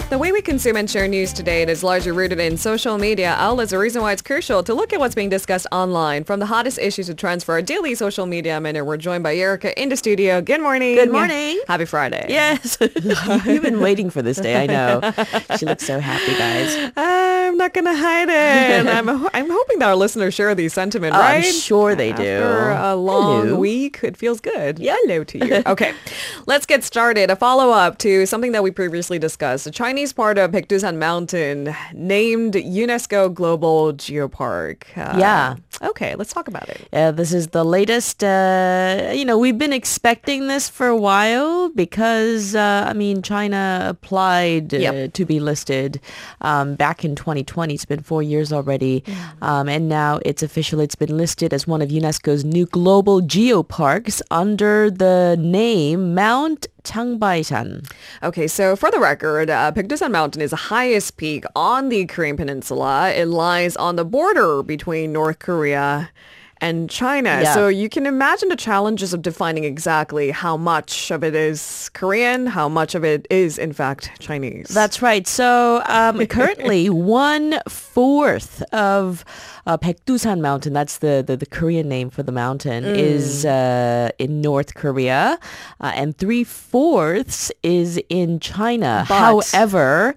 The way we consume and share news today is largely rooted in social media outlets, a reason why it's crucial to look at what's being discussed online. From the hottest issues to trends for our daily social media minute, we're joined by Erica in the studio. Good morning. Good morning. Happy Friday. Yes. You've been waiting for this day, I know. She looks so happy, guys. I'm not going to hide it. I'm hoping that our listeners share the sentiment, right? I'm sure they do. After a long week, it feels good. Yeah. Hello to you. Okay, let's get started. A follow-up to something that we previously discussed. The Chinese part of Baekdusan Mountain named UNESCO Global Geopark. Yeah. Okay, let's talk about it. This is the latest, we've been expecting this for a while because, China applied to be listed back in 2020. It's been 4 years already. And now it's official. It's been listed as one of UNESCO's new global geoparks under the name Mount Changbaishan. Okay, so for the record, Baekdusan Mountain is the highest peak on the Korean peninsula. It lies on the border between North Korea and China. Yeah. So you can imagine the challenges of defining exactly how much of it is Korean, how much of it is, in fact, Chinese. That's right. So currently 1/4 of Baekdusan Mountain, that's the Korean name for the mountain, is in North Korea, and 3/4 is in China. But however,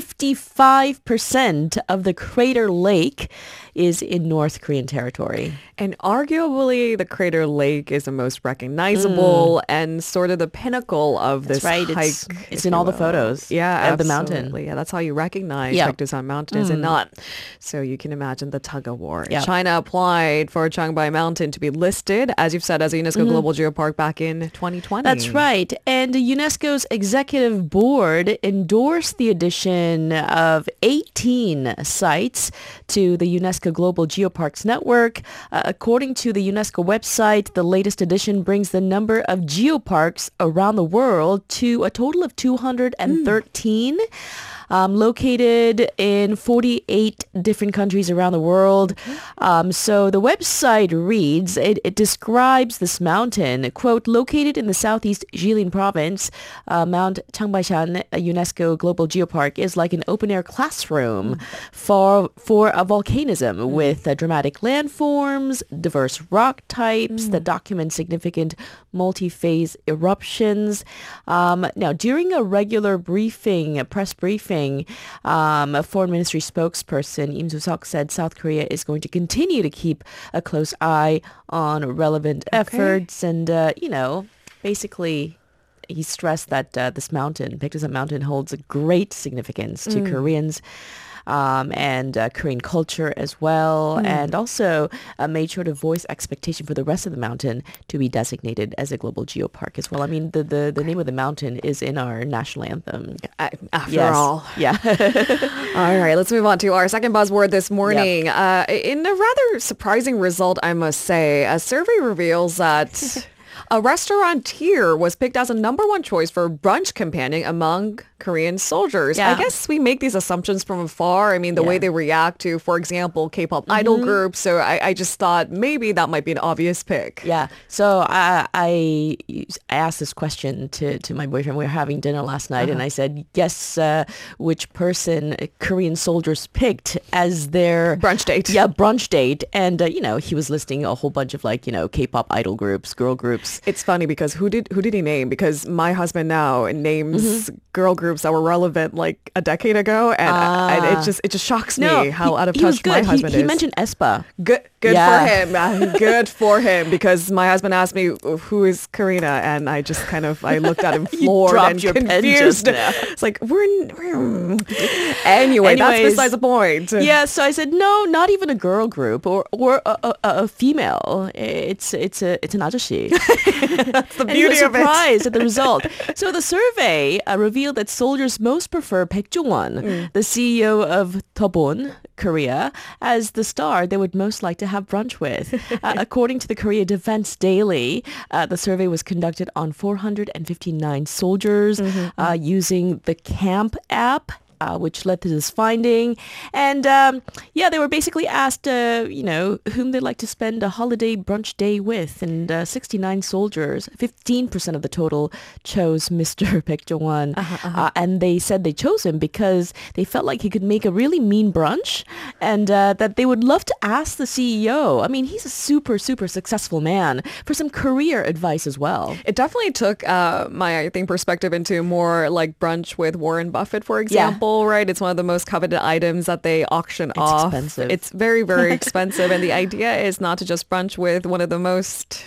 55% of the crater lake is in North Korean territory. And arguably, the crater lake is the most recognizable and sort of the pinnacle of That's this right. hike. It's in all the photos of the mountain. Absolutely. Yeah, that's how you recognize Baekdusan Mountain, is it not? So you can imagine the tug of war. Yep. China applied for Changbai Mountain to be listed, as you've said, as a UNESCO Global Geopark back in 2020. That's right. And UNESCO's executive board endorsed the addition of 18 sites to the UNESCO Global Geoparks Network. According to the UNESCO website, the latest addition brings the number of geoparks around the world to a total of 213. Located in 48 different countries around the world. So the website reads, it describes this mountain, quote, located in the southeast Jilin province, Mount Changbaishan UNESCO Global Geopark is like an open-air classroom for volcanism with dramatic landforms, diverse rock types that document significant multi-phase eruptions. Now, during a regular press briefing, a Foreign Ministry spokesperson, Im Su-seok, said South Korea is going to continue to keep a close eye on relevant efforts. And, basically, he stressed that this mountain, Baekdusan Mountain, holds a great significance to Koreans. And Korean culture as well, and also made sure to voice expectation for the rest of the mountain to be designated as a global geopark as well. I mean, the name of the mountain is in our national anthem. After all. Yeah. All right, let's move on to our second buzzword this morning. In a rather surprising result, I must say, a survey reveals that a restaurateur was picked as a number one choice for brunch companion among Korean soldiers. Yeah. I guess we make these assumptions from afar. I mean, the way they react to, for example, K-pop idol groups. So I just thought maybe that might be an obvious pick. Yeah. So I asked this question to my boyfriend. We were having dinner last night, and I said, guess which person Korean soldiers picked as their brunch date. Yeah, brunch date. And, he was listing a whole bunch of K-pop idol groups, girl groups. It's funny because who did he name? Because my husband now names girl groups that were relevant like a decade ago, and it just shocks me how out of touch my husband is. He mentioned aespa. Good for him. Good for him, because my husband asked me who is Karina, and I just I looked at him floored and confused. It's like anyway, that's besides the point. Yeah, so I said no, not even a girl group or a female. It's an ajashi. That's the beauty of it. And he was surprised at the result. So the survey revealed that soldiers most prefer Baek Jong-won, the CEO of Tobon, Korea, as the star they would most like to have brunch with. According to the Korea Defense Daily, the survey was conducted on 459 soldiers using the Camp app which led to this finding. And they were basically asked, whom they'd like to spend a holiday brunch day with. And 69 soldiers, 15% of the total, chose Mr. Baek Jong-won. And they said they chose him because they felt like he could make a really mean brunch, and that they would love to ask the CEO. I mean, he's a super, super successful man, for some career advice as well. It definitely took my, I think, perspective into more like brunch with Warren Buffett, for example. Right? It's one of the most coveted items that they auction off. Expensive. It's very, very expensive. And the idea is not to just brunch with one of the most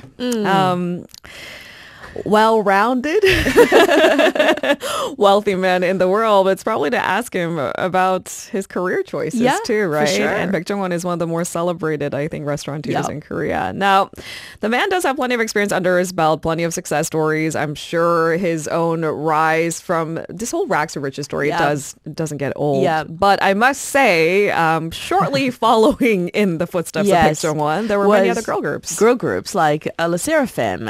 well-rounded, wealthy men in the world, but it's probably to ask him about his career choices too, right? For sure. And Baek Jong-won is one of the more celebrated, I think, restaurateurs in Korea. Now, the man does have plenty of experience under his belt, plenty of success stories. I'm sure his own rise from this whole rags to riches story doesn't get old. Yeah. But I must say, shortly following in the footsteps of Baek Jong-won, there were many other girl groups. Girl groups like Le Seraphim,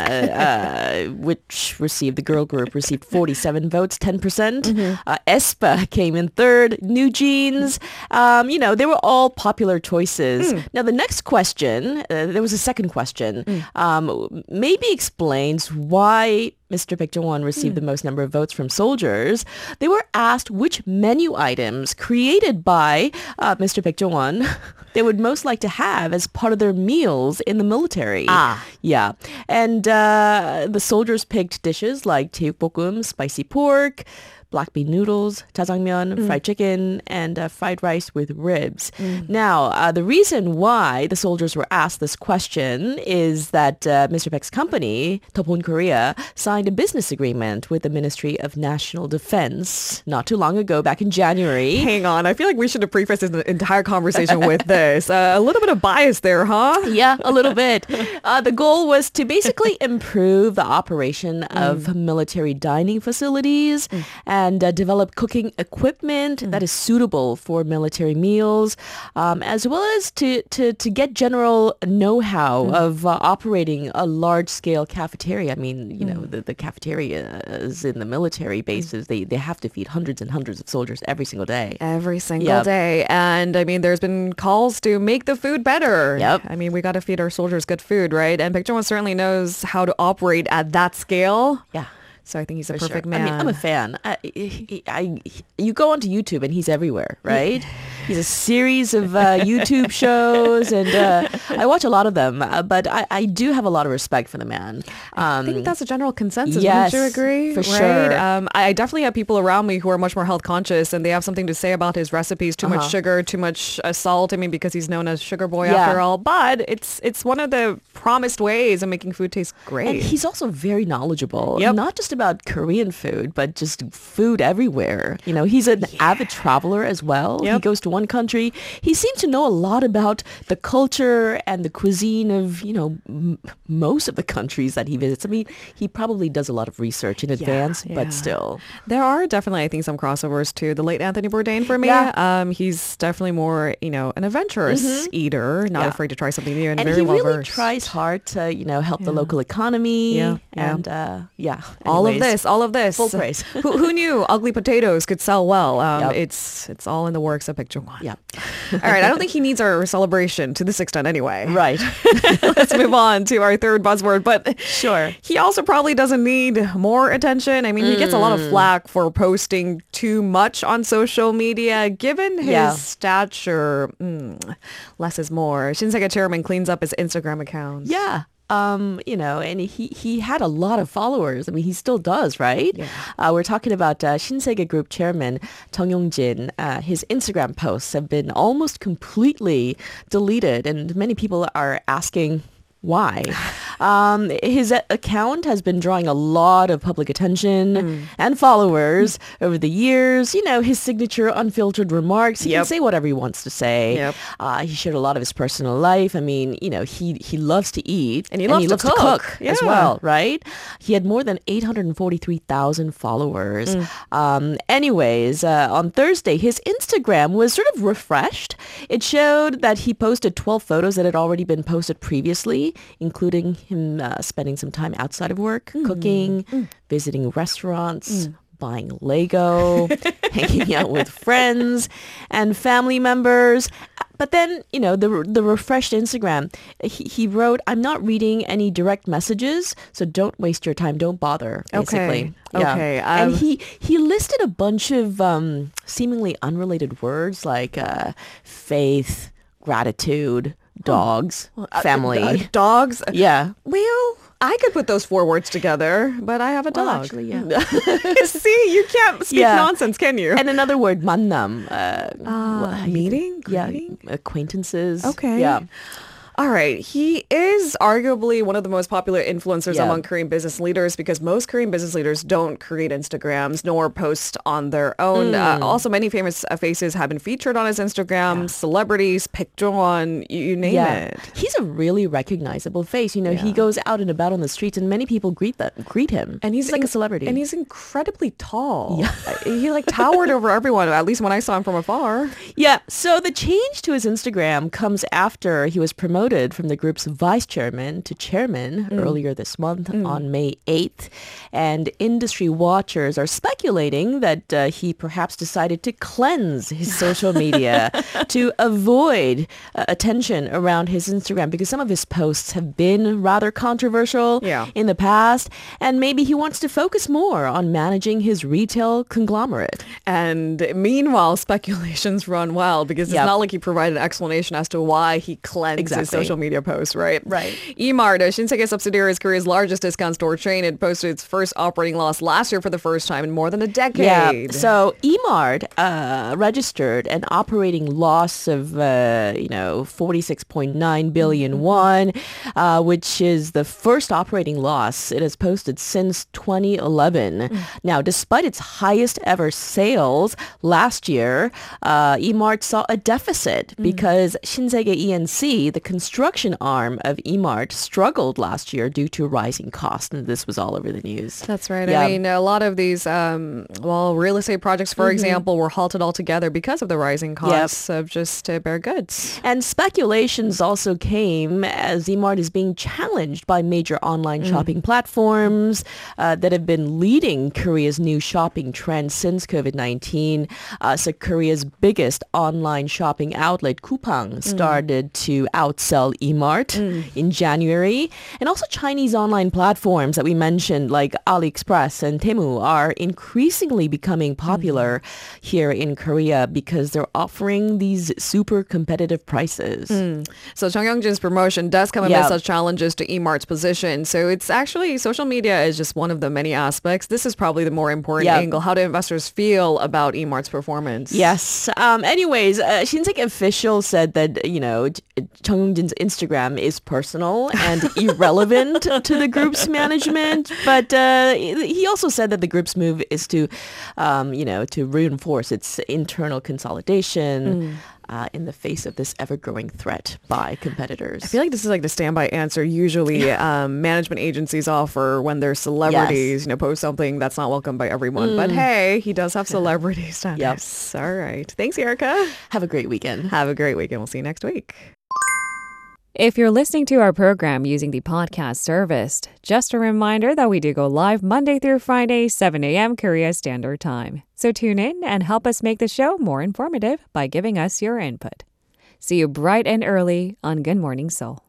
the girl group received 47 votes, 10%. aespa came in third. New Jeans, they were all popular choices. Now, the next question, there was a second question, maybe explains why Mr. Baek Jong-won received the most number of votes from soldiers. They were asked which menu items created by Mr. Baek Jong-won they would most like to have as part of their meals in the military. Yeah. And the soldiers picked dishes like 제육볶음, spicy pork, black bean noodles, jjajangmyeon, fried chicken, and fried rice with ribs. Now, the reason why the soldiers were asked this question is that Mr. Baek's company, Topon Korea, signed a business agreement with the Ministry of National Defense not too long ago, back in January. Hang on. I feel like we should have prefaced this entire conversation with this. A little bit of bias there, huh? Yeah, a little bit. The goal was to basically improve the operation of military dining facilities and develop cooking equipment that is suitable for military meals, as well as to get general know-how of operating a large-scale cafeteria. I mean, the cafeterias in the military bases, they have to feed hundreds and hundreds of soldiers every single day. Every single day. And I mean, there's been calls to make the food better. Yep. I mean, we got to feed our soldiers good food, right? And Baek Jong-won certainly knows how to operate at that scale. Yeah. So I think he's a For perfect sure. man. I mean, I'm a fan. You go onto YouTube and he's everywhere, right? He's a series of YouTube shows, and I watch a lot of them. But I do have a lot of respect for the man. I think that's a general consensus. Yes, Wouldn't you agree? for sure. I definitely have people around me who are much more health conscious, and they have something to say about his recipes. Too much sugar, too much salt. I mean, because he's known as Sugar Boy after all. But it's one of the promised ways of making food taste great. And he's also very knowledgeable. Yep. Not just about Korean food, but just food everywhere. He's an avid traveler as well. Yep. He goes to one country. He seems to know a lot about the culture and the cuisine of, most of the countries that he visits. I mean, he probably does a lot of research in advance, but still. There are definitely, I think, some crossovers to the late Anthony Bourdain for me. Yeah. He's definitely more, an adventurous eater, not afraid to try something new, and very he well really versed. tries hard to, help the local economy. And All of this. Full praise. who knew ugly potatoes could sell well? It's all in the works of Baek Jong-won. Yeah. All right. I don't think he needs our celebration to this extent anyway. Right. Let's move on to our third buzzword. But Sure. he also probably doesn't need more attention. I mean, he gets a lot of flack for posting too much on social media. Given his stature, less is more. Shinsegae chairman cleans up his Instagram account. Yeah. And he had a lot of followers. I mean, he still does, right? Yeah. We're talking about Shinsegae Group chairman Jung Yong-jin. His Instagram posts have been almost completely deleted, and many people are asking why. His account has been drawing a lot of public attention and followers over the years. His signature unfiltered remarks. He can say whatever he wants to say. He shared a lot of his personal life. I mean, he loves to eat. And he loves to cook. As well, right? He had more than 843,000 followers. Anyways, on Thursday, his Instagram was sort of refreshed. It showed that he posted 12 photos that had already been posted previously, including him spending some time outside of work, cooking, visiting restaurants, buying Lego, hanging out with friends and family members. But then, the refreshed Instagram, he wrote, "I'm not reading any direct messages, so don't waste your time. Don't bother," basically. Okay. And he listed a bunch of seemingly unrelated words like faith, gratitude, dogs, family. Dogs? Yeah. Well, I could put those 4 words together, but I have a dog. Well, actually, yeah. See, you can't speak nonsense, can you? And another word, 만남. Meeting? Yeah, Greeting? acquaintances. Okay. Yeah. All right. He is arguably one of the most popular influencers among Korean business leaders because most Korean business leaders don't create Instagrams nor post on their own. Also, many famous faces have been featured on his Instagram. Celebrities, Baek Jong-won, you name it. He's a really recognizable face. He goes out and about on the streets and many people greet him. And he's like a celebrity. And he's incredibly tall. Yeah. He towered over everyone, at least when I saw him from afar. Yeah. So the change to his Instagram comes after he was promoted from the group's vice chairman to chairman earlier this month on May 8th. And industry watchers are speculating that he perhaps decided to cleanse his social media to avoid attention around his Instagram because some of his posts have been rather controversial in the past. And maybe he wants to focus more on managing his retail conglomerate. And meanwhile, speculations run wild because it's not like he provided an explanation as to why he cleansed his social media posts, right? Right. Emart, a Shinsegae subsidiary, is Korea's largest discount store chain. It posted its first operating loss last year for the first time in more than a decade. Yeah. So Emart registered an operating loss of 46.9 billion won, which is the first operating loss it has posted since 2011. Now, despite its highest ever sales last year, Emart saw a deficit because Shinsegae ENC, the construction arm of Emart, struggled last year due to rising costs, and this was all over the news. That's right. Yeah. I mean, a lot of these, real estate projects, for example, were halted altogether because of the rising costs of just bare goods. And speculations also came as Emart is being challenged by major online shopping platforms that have been leading Korea's new shopping trend since COVID-19. So Korea's biggest online shopping outlet, Coupang, started to outsell Emart in January. And also Chinese online platforms that we mentioned like AliExpress and Temu are increasingly becoming popular here in Korea because they're offering these super competitive prices. So Chung Young-jin's promotion does come amidst such challenges to Emart's position. So it's actually, social media is just one of the many aspects. This is probably the more important angle. How do investors feel about Emart's performance? Yes. Anyways, Shinsegae officials said that, Chung Young-jin's Instagram is personal and irrelevant to the group's management. But he also said that the group's move is to reinforce its internal consolidation in the face of this ever-growing threat by competitors. I feel like this is like the standby answer usually management agencies offer when their celebrities, post something that's not welcome by everyone. But hey, he does have celebrity status. All right. Thanks, Erica. Have a great weekend. Have a great weekend. We'll see you next week. If you're listening to our program using the podcast service, just a reminder that we do go live Monday through Friday, 7 a.m. Korea Standard Time. So tune in and help us make the show more informative by giving us your input. See you bright and early on Good Morning Seoul.